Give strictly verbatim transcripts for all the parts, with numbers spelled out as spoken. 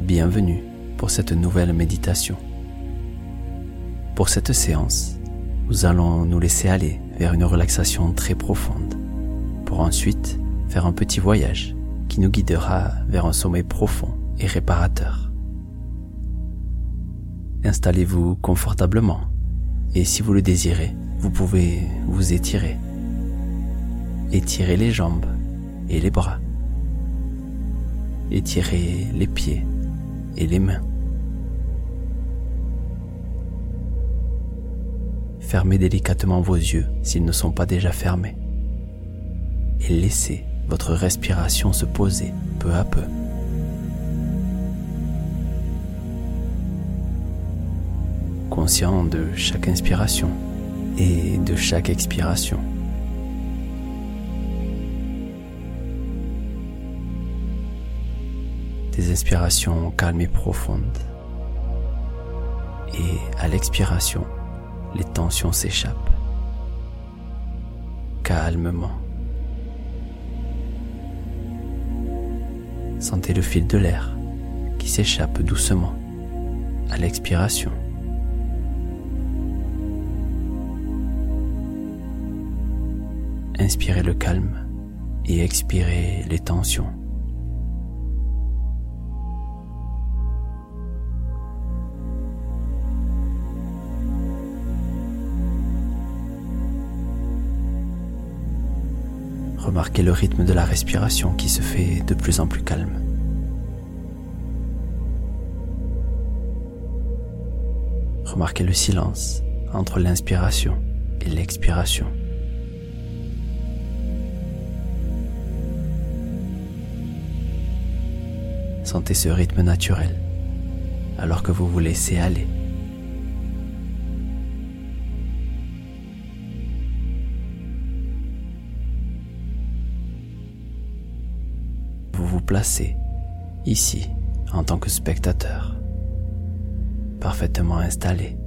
Bienvenue pour cette nouvelle méditation. Pour cette séance, nous allons nous laisser aller vers une relaxation très profonde, pour ensuite faire un petit voyage qui nous guidera vers un sommeil profond et réparateur. Installez-vous confortablement et si vous le désirez, vous pouvez vous étirer. Étirez les jambes et les bras. Étirez les pieds et les mains. Fermez délicatement vos yeux s'ils ne sont pas déjà fermés et laissez votre respiration se poser peu à peu. Conscient de chaque inspiration et de chaque expiration. Des inspirations calmes et profondes. Et à l'expiration, les tensions s'échappent. Calmement. Sentez le fil de l'air qui s'échappe doucement à l'expiration. Inspirez le calme et expirez les tensions. Remarquez le rythme de la respiration qui se fait de plus en plus calme. Remarquez le silence entre l'inspiration et l'expiration. Sentez ce rythme naturel alors que vous vous laissez aller. Vous vous placez ici en tant que spectateur, parfaitement installé.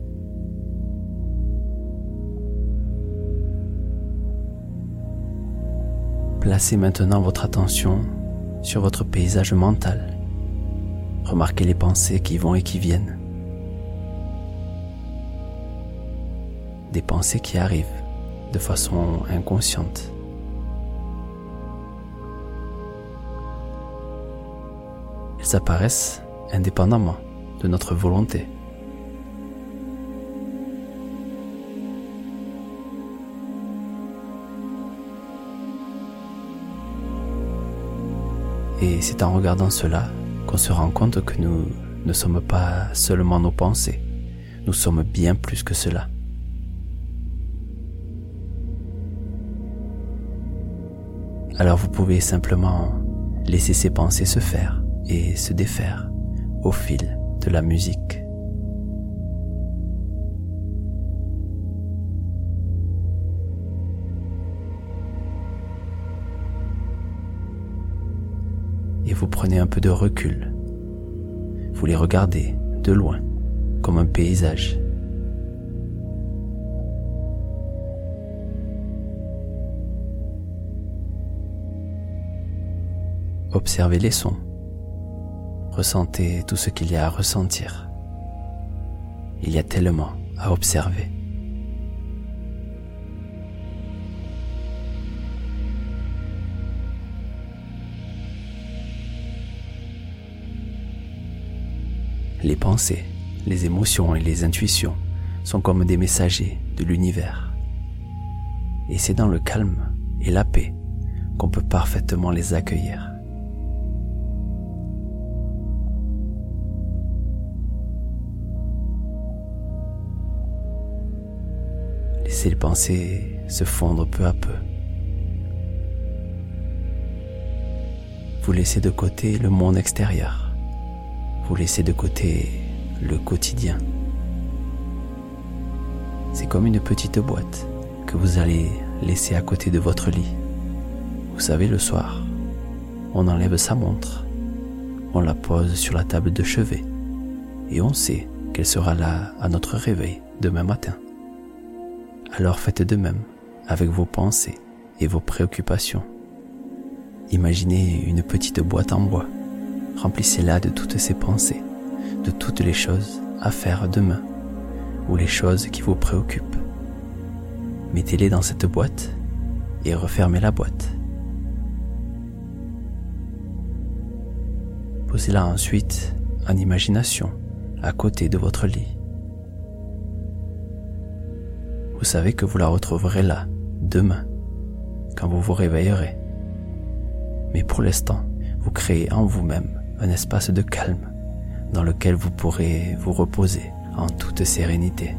Placez maintenant votre attention sur votre paysage mental. Remarquez les pensées qui vont et qui viennent. Des pensées qui arrivent de façon inconsciente. Elles apparaissent indépendamment de notre volonté. Et c'est en regardant cela qu'on se rend compte que nous ne sommes pas seulement nos pensées, nous sommes bien plus que cela. Alors vous pouvez simplement laisser ces pensées se faire et se défaire au fil de la musique. Et vous prenez un peu de recul. Vous les regardez de loin, comme un paysage. Observez les sons. Ressentez tout ce qu'il y a à ressentir. Il y a tellement à observer. Les pensées, les émotions et les intuitions sont comme des messagers de l'univers. Et c'est dans le calme et la paix qu'on peut parfaitement les accueillir. Laissez les pensées se fondre peu à peu. Vous laissez de côté le monde extérieur. Vous laissez de côté le quotidien. C'est comme une petite boîte que vous allez laisser à côté de votre lit. Vous savez, le soir, on enlève sa montre, on la pose sur la table de chevet et on sait qu'elle sera là à notre réveil demain matin. Alors faites de même avec vos pensées et vos préoccupations. Imaginez une petite boîte en bois Remplissez-la de toutes ces pensées, de toutes les choses à faire demain, ou les choses qui vous préoccupent. Mettez-les dans cette boîte et refermez la boîte. Posez-la ensuite en imagination à côté de votre lit. Vous savez que vous la retrouverez là, demain, quand vous vous réveillerez. Mais pour l'instant, vous créez en vous-même un espace de calme dans lequel vous pourrez vous reposer en toute sérénité.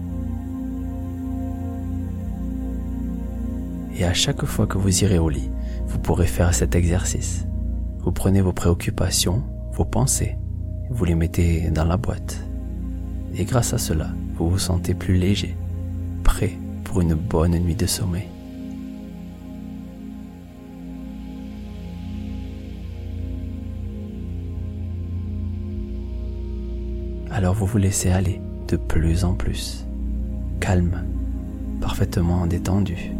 Et à chaque fois que vous irez au lit, vous pourrez faire cet exercice. Vous prenez vos préoccupations, vos pensées, vous les mettez dans la boîte. Et grâce à cela, vous vous sentez plus léger, prêt pour une bonne nuit de sommeil. Alors vous vous laissez aller de plus en plus, calme, parfaitement détendu.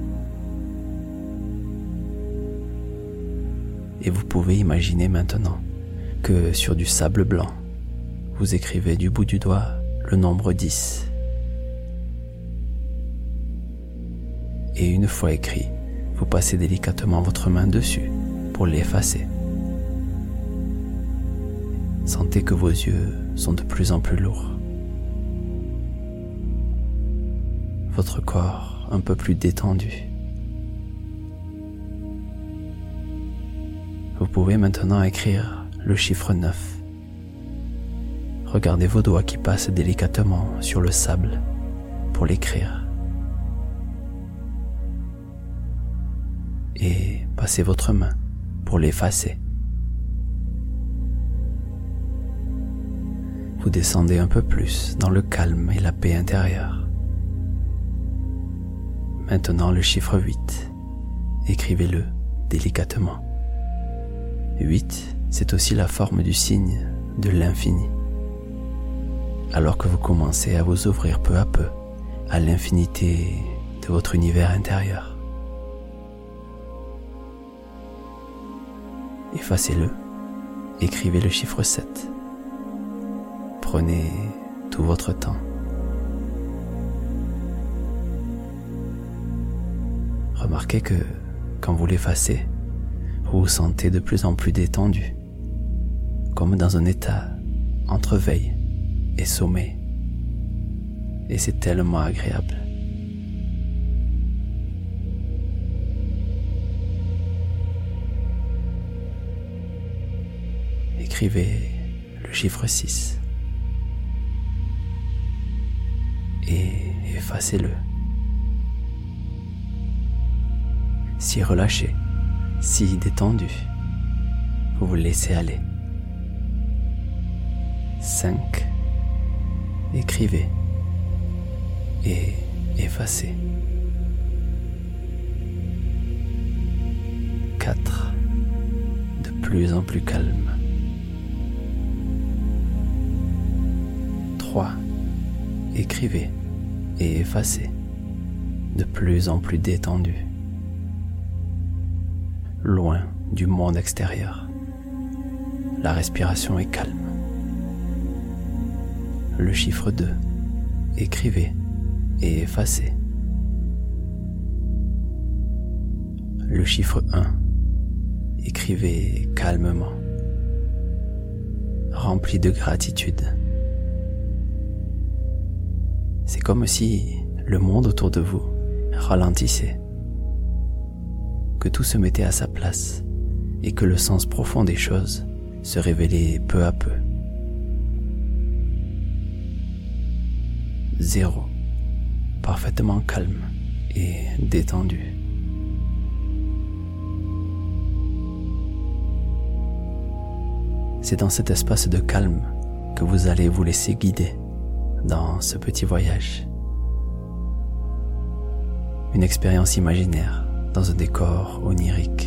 Et vous pouvez imaginer maintenant que sur du sable blanc, vous écrivez du bout du doigt le nombre dix. Et une fois écrit, vous passez délicatement votre main dessus pour l'effacer. Sentez que vos yeux sont de plus en plus lourds. Votre corps un peu plus détendu. Vous pouvez maintenant écrire le chiffre neuf. Regardez vos doigts qui passent délicatement sur le sable pour l'écrire. Et passez votre main pour l'effacer. Vous descendez un peu plus dans le calme et la paix intérieure. Maintenant le chiffre huit. Écrivez-le délicatement. huit, c'est aussi la forme du signe de l'infini. Alors que vous commencez à vous ouvrir peu à peu à l'infinité de votre univers intérieur. Effacez-le, écrivez le chiffre sept. Prenez tout votre temps. Remarquez que quand vous l'effacez, vous vous sentez de plus en plus détendu, comme dans un état entre veille et sommeil. Et c'est tellement agréable. Écrivez le chiffre six et effacez-le. Si relâché, si détendu, vous vous laissez aller. cinq. Écrivez et effacez. quatre. De plus en plus calme. trois. Écrivez et effacez. De plus en plus détendu. Loin du monde extérieur. La respiration est calme. Le chiffre deux. Écrivez et effacez. Le chiffre un. Écrivez calmement. Rempli de gratitude. C'est comme si le monde autour de vous ralentissait, que tout se mettait à sa place et que le sens profond des choses se révélait peu à peu. Zéro, parfaitement calme et détendu. C'est dans cet espace de calme que vous allez vous laisser guider dans ce petit voyage. Une expérience imaginaire dans un décor onirique.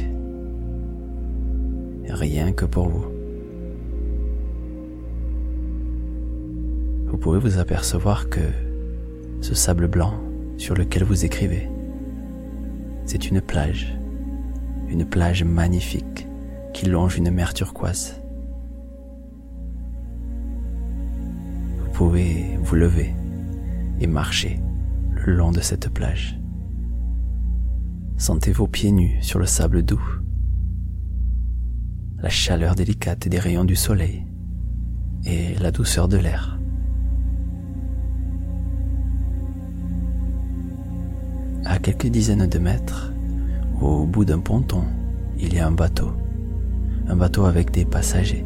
Rien que pour vous. Vous pouvez vous apercevoir que ce sable blanc sur lequel vous écrivez, c'est une plage, une plage magnifique qui longe une mer turquoise pouvez vous lever et marcher le long de cette plage. Sentez vos pieds nus sur le sable doux, la chaleur délicate des rayons du soleil et la douceur de l'air. À quelques dizaines de mètres, au bout d'un ponton, il y a un bateau, un bateau avec des passagers.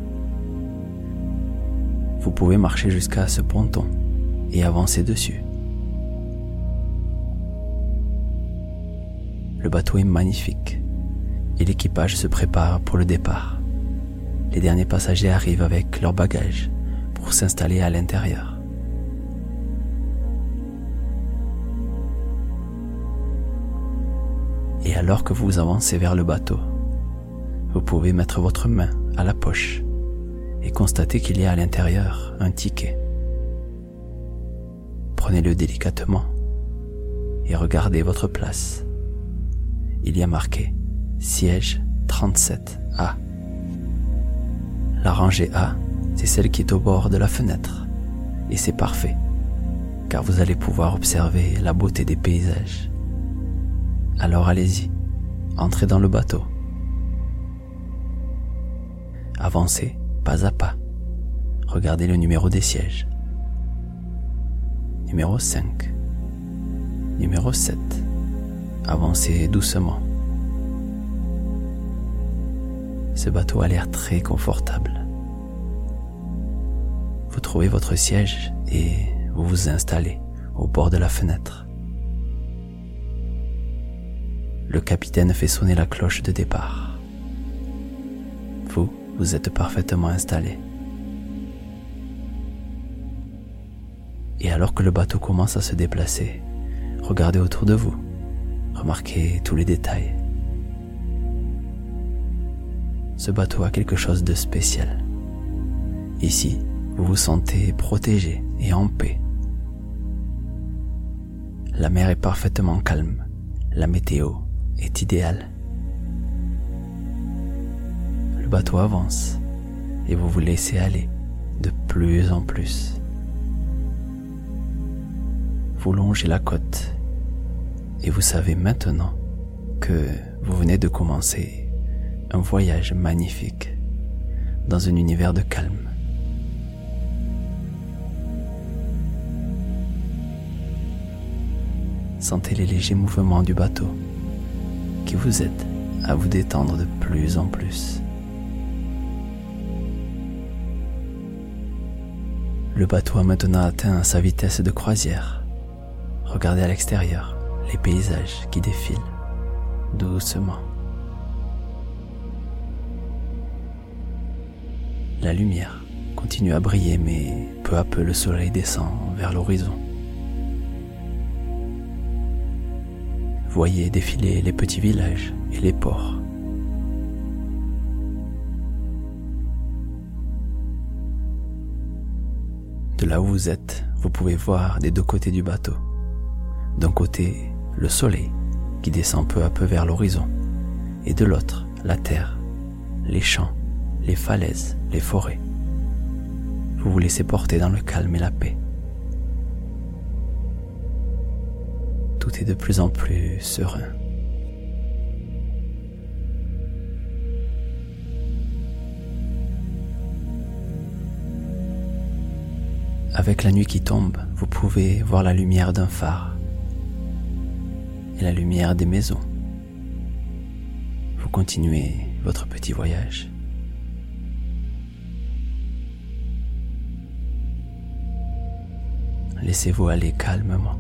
Vous pouvez marcher jusqu'à ce ponton et avancer dessus. Le bateau est magnifique et l'équipage se prépare pour le départ. Les derniers passagers arrivent avec leurs bagages pour s'installer à l'intérieur. Et alors que vous avancez vers le bateau, vous pouvez mettre votre main à la poche et constater qu'il y a à l'intérieur un ticket. Prenez-le délicatement et regardez votre place. Il y a marqué siège trente-sept A. La rangée A, c'est celle qui est au bord de la fenêtre. Et c'est parfait, car vous allez pouvoir observer la beauté des paysages. Alors allez-y, entrez dans le bateau. Avancez pas à pas. Regardez le numéro des sièges. Numéro cinq. Numéro sept. Avancez doucement. Ce bateau a l'air très confortable. Vous trouvez votre siège et vous vous installez au bord de la fenêtre. Le capitaine fait sonner la cloche de départ. Vous, vous êtes parfaitement installé. Et alors que le bateau commence à se déplacer, regardez autour de vous. Remarquez tous les détails. Ce bateau a quelque chose de spécial. Ici, vous vous sentez protégé et en paix. La mer est parfaitement calme. La météo est idéale. Le bateau avance et vous vous laissez aller de plus en plus. Vous longez la côte et vous savez maintenant que vous venez de commencer un voyage magnifique dans un univers de calme. Sentez les légers mouvements du bateau qui vous aident à vous détendre de plus en plus. Le bateau a maintenant atteint sa vitesse de croisière. Regardez à l'extérieur les paysages qui défilent doucement. La lumière continue à briller, mais peu à peu le soleil descend vers l'horizon. Voyez défiler les petits villages et les ports. De là où vous êtes, vous pouvez voir des deux côtés du bateau. D'un côté, le soleil qui descend peu à peu vers l'horizon, et de l'autre, la terre, les champs, les falaises, les forêts. Vous vous laissez porter dans le calme et la paix. Tout est de plus en plus serein. Avec la nuit qui tombe, vous pouvez voir la lumière d'un phare et la lumière des maisons. Vous continuez votre petit voyage. Laissez-vous aller calmement.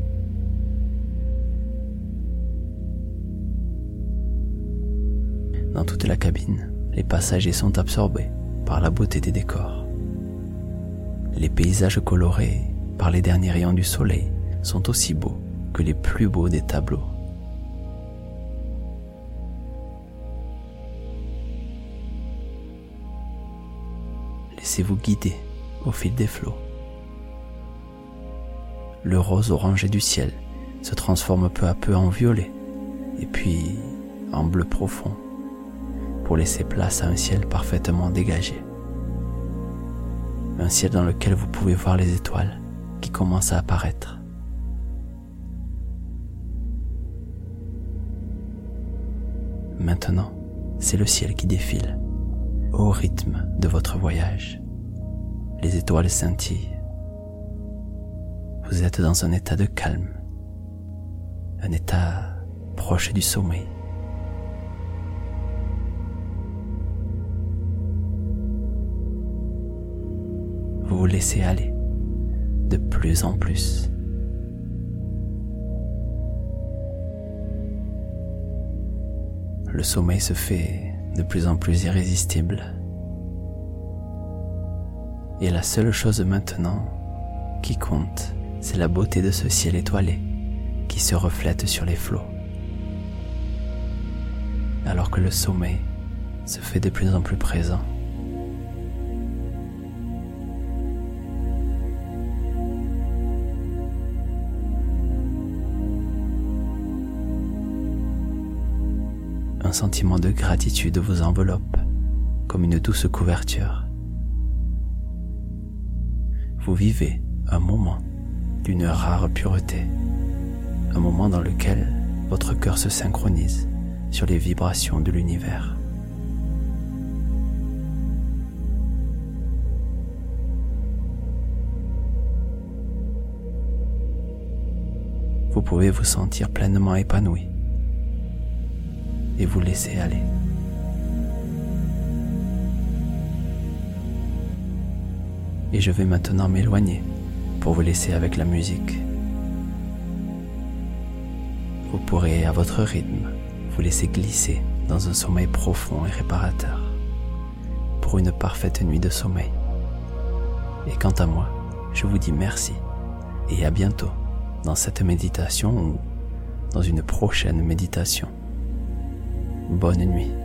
Dans toute la cabine, les passagers sont absorbés par la beauté des décors. Les paysages colorés par les derniers rayons du soleil sont aussi beaux que les plus beaux des tableaux. Laissez-vous guider au fil des flots. Le rose orangé du ciel se transforme peu à peu en violet et puis en bleu profond pour laisser place à un ciel parfaitement dégagé. un ciel dans lequel vous pouvez voir les étoiles qui commencent à apparaître. Maintenant, c'est le ciel qui défile, au rythme de votre voyage. Les étoiles scintillent. Vous êtes dans un état de calme, un état proche du sommeil. Vous vous laissez aller de plus en plus. Le sommeil se fait de plus en plus irrésistible. Et la seule chose maintenant qui compte, c'est la beauté de ce ciel étoilé qui se reflète sur les flots. Alors que le sommeil se fait de plus en plus présent. Un sentiment de gratitude vous enveloppe comme une douce couverture. Vous vivez un moment d'une rare pureté, un moment dans lequel votre cœur se synchronise sur les vibrations de l'univers. Vous pouvez vous sentir pleinement épanoui et vous laisser aller. Et je vais maintenant m'éloigner pour vous laisser avec la musique. Vous pourrez, à votre rythme, vous laisser glisser dans un sommeil profond et réparateur pour une parfaite nuit de sommeil. Et quant à moi, je vous dis merci et à bientôt dans cette méditation ou dans une prochaine méditation. Bonne nuit.